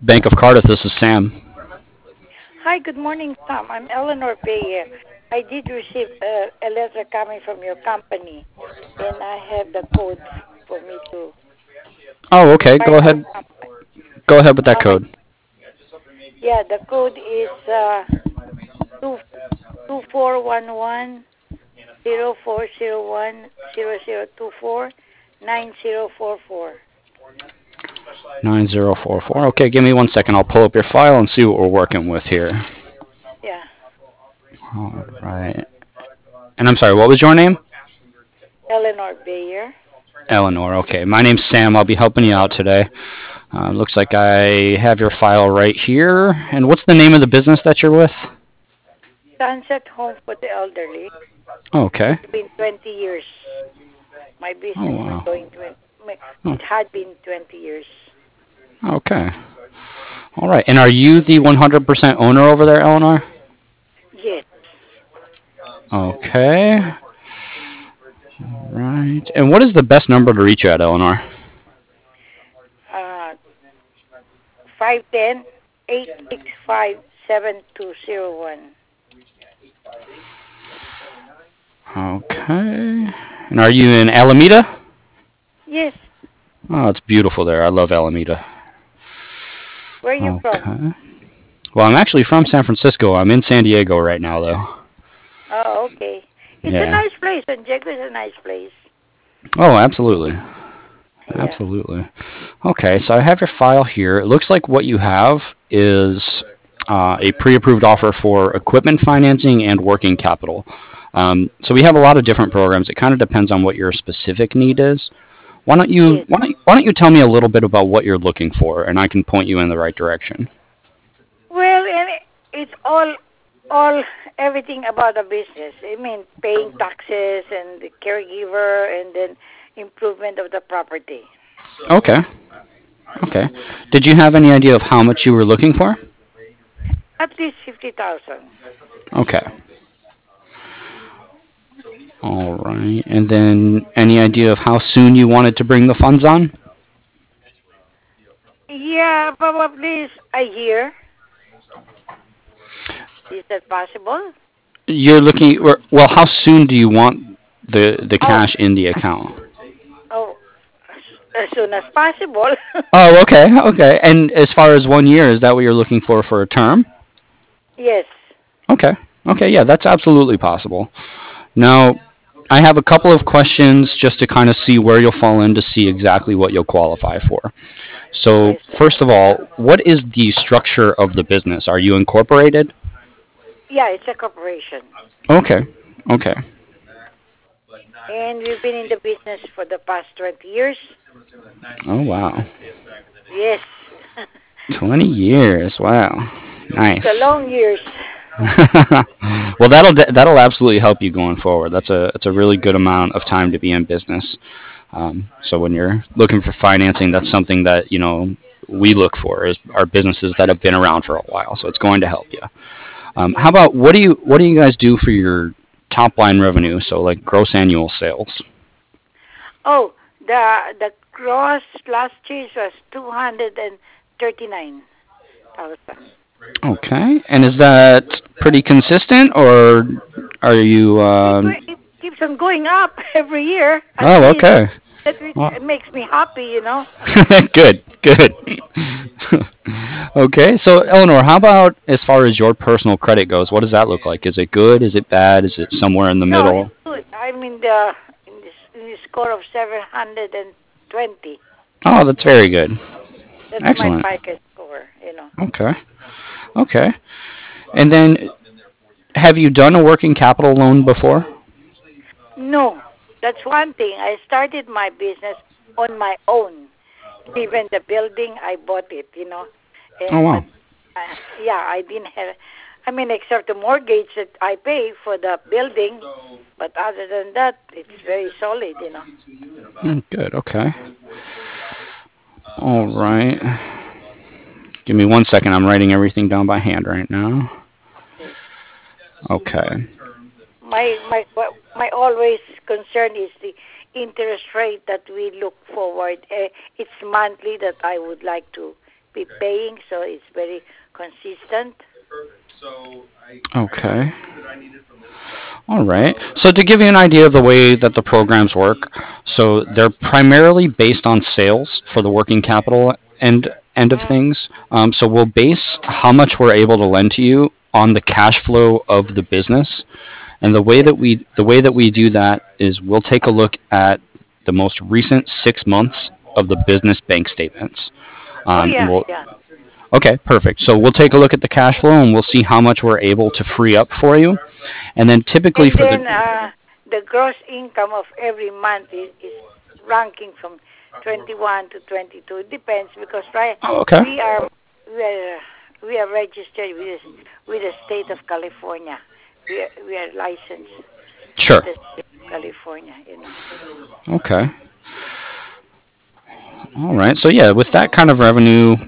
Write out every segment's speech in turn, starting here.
Bank of Cardiff. This is Sam. Hi, good morning, Sam. I'm Eleanor Bayer. I did receive a letter coming from your company, and I have the code for me to Oh, okay. Go find out ahead. Go ahead with that how much. code. Yeah, the code is two 2411 0401 0024 9044. 9044. Okay, give me 1 second. I'll pull up your file and see what we're working with here. Yeah, All right. And I'm sorry, what was your name? Eleanor Bayer. Eleanor. Okay. My name's Sam. I'll be helping you out today. Looks like I have your file right here. And what's the name of the business that you're with? Sunset Home for the Elderly. Okay. It's been 20 years. My Oh, business is wow. going to. Oh, It had been 20 years. okay. All right. And are you the 100% owner over there, Eleanor? Yes. Okay. Right. And what is the best number to reach you at, Eleanor? Uh, 510-865-7201. Okay. And are you in Alameda? Yes. Oh, it's beautiful there. I love Alameda. Where are you from? Okay. Well, I'm actually from San Francisco. I'm in San Diego right now, though. Oh, okay. It's a Yeah. nice place. San Diego is a nice place. Oh, absolutely. Yeah. Absolutely. Okay, so I have your file here. It looks like what you have is a pre-approved offer for equipment financing and working capital. So we have a lot of different programs. It kind of depends on what your specific need is. Why don't you Yes. why don't, why don't you tell me a little bit about what you're looking for, and I can point you in the right direction. Well, and it's all everything about the business. I mean, paying taxes and the caregiver, and then improvement of the property. Okay. Okay. Did you have any idea of how much you were looking for? At least 50,000. Okay. All right. And then any idea of how soon you wanted to bring the funds on? Yeah, probably a year. Is that possible? You're looking well, how soon do you want the Oh, cash in the account? oh, as soon as possible. Oh, okay. Okay. And as far as 1 year, is that what you're looking for a term? Yes. Okay. Okay, yeah, that's absolutely possible. Now, I have a couple of questions just to kind of see where you'll fall in to see exactly what you'll qualify for. So, Yes. first of all, what is the structure of the business? Are you incorporated? Yeah, it's a corporation. Okay. Okay. And we've been in the business for the past 20 years. Oh, wow. Yes. 20 years. Wow. It's a Nice. long years. Well, that'll absolutely help you going forward. That's a really good amount of time to be in business. So when you're looking for financing, that's something that we look for is our businesses that have been around for a while. So it's going to help you. How Yes. about what do you guys do for your top line revenue? So like gross annual sales. Oh, the gross last year was 239,000. Okay, and is that pretty consistent, or are you? It keeps on going up every year. At Oh, least okay. that Well, it makes me happy. good, good. Okay, so Eleanor, how about as far as your personal credit goes? What does that look like? Is it good? Is it bad? Is it somewhere in the No, it's middle? good. I'm in the score of 720. Oh, that's very good. That's my Excellent. FICO score. Okay, okay. And then, have you done a working capital loan before? No, that's one thing. I started my business on my own. Even the building, I bought it. Oh, And wow. but yeah, I didn't have. I mean, except the mortgage that I pay for the building. But other than that, it's very solid. Good. Okay. All right. Give me 1 second. I'm writing everything down by hand right now. Yes. Okay. My always concern is the interest rate that we look forward. It's monthly that I would like to paying, so it's very consistent. Okay. All right. So to give you an idea of the way that the programs work, so they're primarily based on sales for the working capital end of Mm. things. So we'll base how much we're able to lend to you on the cash flow of the business. And Yeah. the way that we do that is we'll take a look at the most recent 6 months of the business bank statements. Oh And yeah, we'll yeah. Okay, perfect. So we'll take a look at the cash flow and we'll see how much we're able to free up for you. And then typically And for the then the gross income of every month is ranking from 21 to 22. It depends because Oh, okay. we are we are we are registered with the state of California. We are licensed with Sure. the state of California. You know. Okay. All right. So yeah, with that kind of revenue,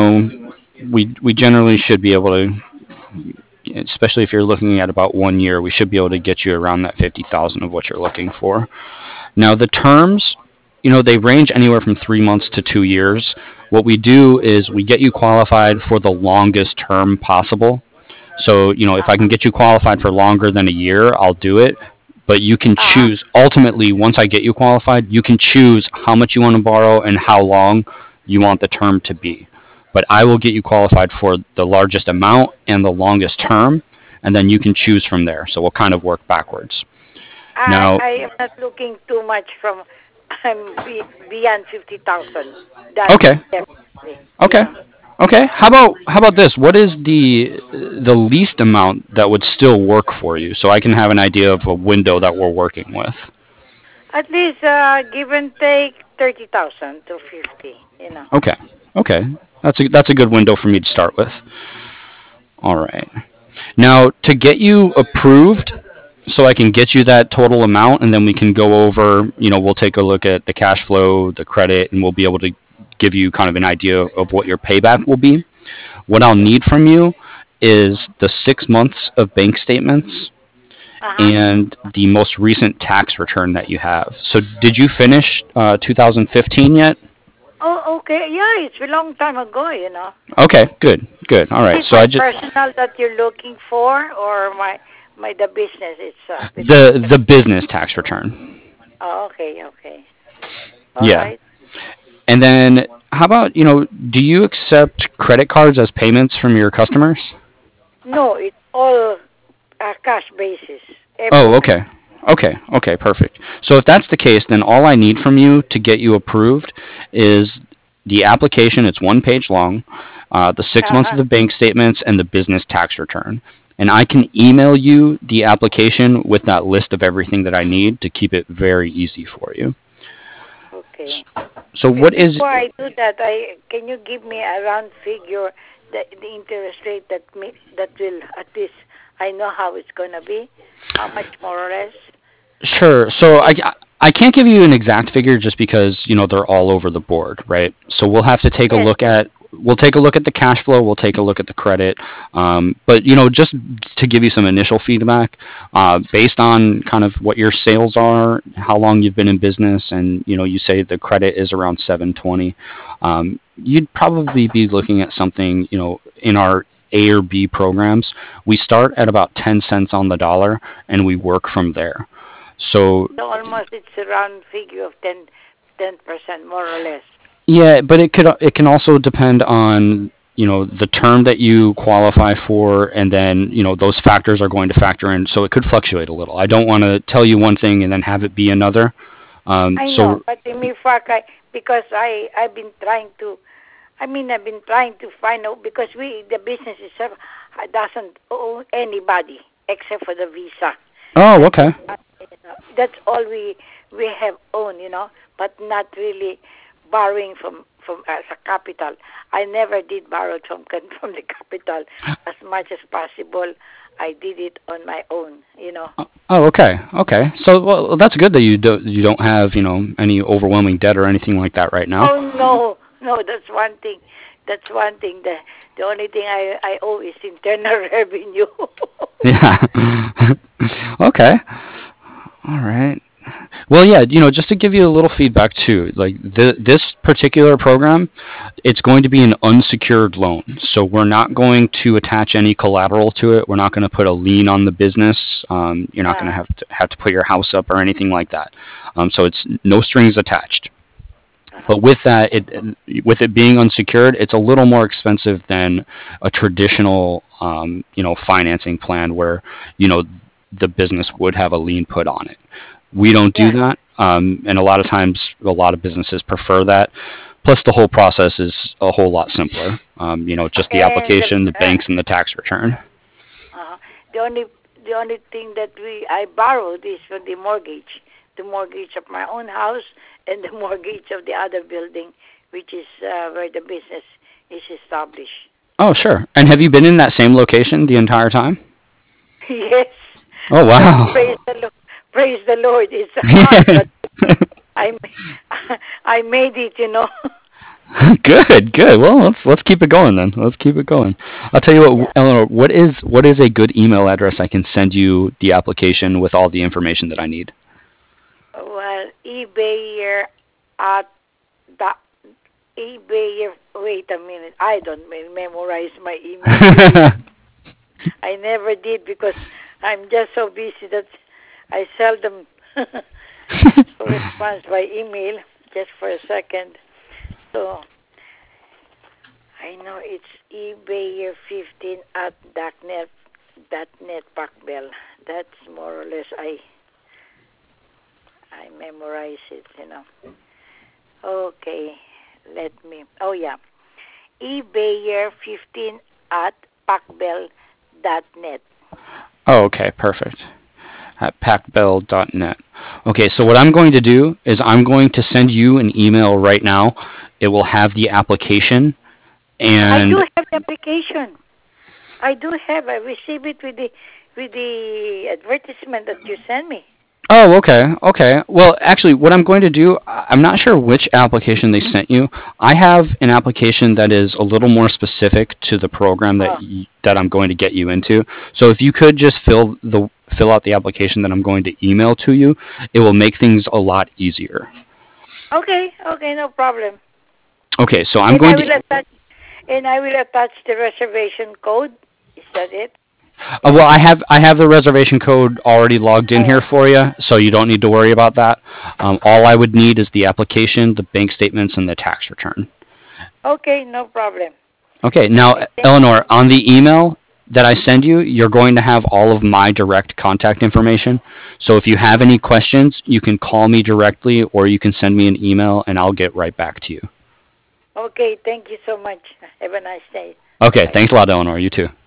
we generally should be able to, especially if you're looking at about 1 year, we should be able to get you around that 50,000 of what you're looking for. Now the terms, they range anywhere from 3 months to 2 years. What we do is we get you qualified for the longest term possible. So, if I Uh-huh. can get you qualified for longer than a year, I'll do it. But you can Uh-huh. choose, ultimately, once I get you qualified, you can choose how much you want to borrow and how long you want the term to be. But I will get you qualified for the largest amount and the longest term, and then you can choose from there. So we'll kind of work backwards. Now, I am not looking too much from beyond 50,000. That okay, definitely, you okay. know. Okay, how about this? What is the least amount that would still work for you, so I can have an idea of a window that we're working with? At least give and take 30,000 to 50. You know. Okay. Okay. That's a good window for me to start with. All right. Now, to get you approved, so I can get you that total amount, and then we can go over. We'll take a look at the cash flow, the credit, and we'll be able to give you kind of an idea of what your payback will be. What I'll Okay. need from you is the 6 months of bank statements Uh huh. and the most recent tax return that you have. So, did you finish 2015 yet? Oh, okay. Yeah, it's a long time ago. You know. Okay, good, good. All Is right. it So my I just personal that you're looking for, or my the business itself? the business tax return. Oh, okay, okay. All Yeah. right. And then how about, do you accept credit cards as payments from your customers? No, it's all cash basis. Oh, Everything. okay. Okay, okay, perfect. So if that's the case, then all I need from you to get you approved is the application. It's 1 page long, the 6 months of Uh-huh. the bank statements, and the business tax return. And I can email you the application with that list of everything that I need to keep it very easy for you. Okay. So what is Before I do that, I can you give me a round figure the interest rate that will at least I know how it's gonna be, how much more or less. Sure. So Yes. I can't give you an exact figure just because they're all over the board, right? So Yes. we'll take a look at the cash flow, we'll take a look at the credit, but just to give you some initial feedback, based on kind of what your sales are, how long you've been in business, and you say the credit is around 720, you'd probably be looking at something in our A or B programs. We start at about 10 cents on the dollar, and we work from there. So So almost it's a round figure of 10% more or less. yeah, but it can also depend on the term that you qualify for, and then those factors are going to factor in. So it could fluctuate a little. I don't want to tell you one thing and then have it be another. I know, So but in me fact, because I've been trying to. I mean, I've been trying to find out because the business itself doesn't owe anybody except for the visa. oh, That's okay. that's all we have owned, but not really borrowing from as a capital. I never did borrow from the capital as much as possible. I did it on my own. Oh, okay, okay. So well, that's good that you don't have any overwhelming debt or anything like that right now. Oh no, no, that's one thing. That's one thing. The only thing I owe is internal revenue. Yeah. Okay. All right. Well, yeah, just to give you a little feedback too, like this particular program, it's going to be an unsecured loan. So we're not going to attach any collateral to it. We're not going to put a lien on the business. You're not going to Uh, have to put your house up or anything like that. So it's no strings attached. uh, But with that, with it being unsecured, it's a little more expensive than a traditional, financing plan where, you know, the business would have a lien put on it. We don't do yeah. that, and a lot of times, a lot of businesses prefer that. Plus, the whole process is a whole lot simpler. Just the And application, the banks, and the tax return. uh, the only the only thing that I borrowed is for the mortgage of my own house and the mortgage of the other building, which is where the business is established. Oh, sure. And have you been in that same location the entire time? Yes, Oh, but wow. Praise the Lord, it's hard, but I I made it, you know. Good, good. Well, let's keep it going then. Let's keep it going. I'll tell you what, Yeah. Eleanor. What is a good email address I can send you the application with all the information that I need? Well, eBay at the eBay. Wait a minute, I don't memorize my email. I never did because I'm just so busy that I seldom respond by email. Just for a second. So I know it's eBay15 at .net Pacbell. That's more or less I memorize it, you know. Okay, let me. Oh yeah, eBayer15 at pacbell.net. Oh, okay, perfect. At pacbell.net. Okay, so what I'm going to do is I'm going to send you an email right now. It will have the application I do and have the application. I do have. I received it with the advertisement that you sent me. oh, okay, okay. Well, actually, what I'm going to do, I'm not sure which application they sent you. I have an application that is a little more specific to the program Oh, that I'm going to get you into. So if you could just fill out the application that I'm going to email to you, it will make things a lot easier. okay, okay, no problem. Okay, so I'm And going I to will attach the reservation code. Is that it? well, I have the reservation code already logged in here Oh, for you, so you don't need to worry about that. All I would need is the application, the bank statements, and the tax return. okay, no problem. Okay, now, Okay, thank Eleanor, on the email that I send you, you're going to have all of my direct contact information. So if you have any questions, you can call me directly or you can send me an email and I'll get right back to you. Okay, thank you so much. Have a nice day. Okay, Bye. thanks a lot, Eleanor. You too.